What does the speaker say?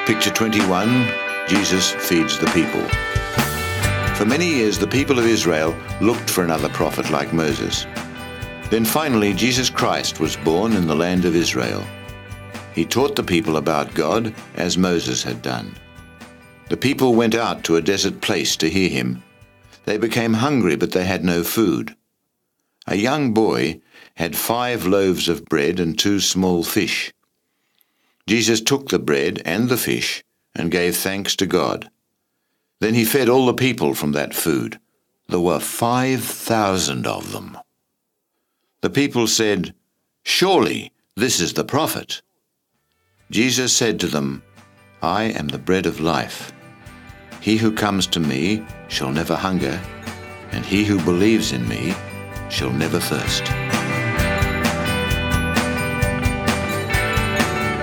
Picture 21, Jesus feeds the people. For many years, the people of Israel looked for another prophet like Moses. Then finally, Jesus Christ was born in the land of Israel. He taught the people about God as Moses had done. The people went out to a desert place to hear him. They became hungry, but they had no food. A young boy had 5 loaves of bread and 2 small fish. Jesus took the bread and the fish and gave thanks to God. Then he fed all the people from that food. There were 5,000 of them. The people said, "Surely this is the prophet." Jesus said to them, "I am the bread of life. He who comes to me shall never hunger, and he who believes in me shall never thirst."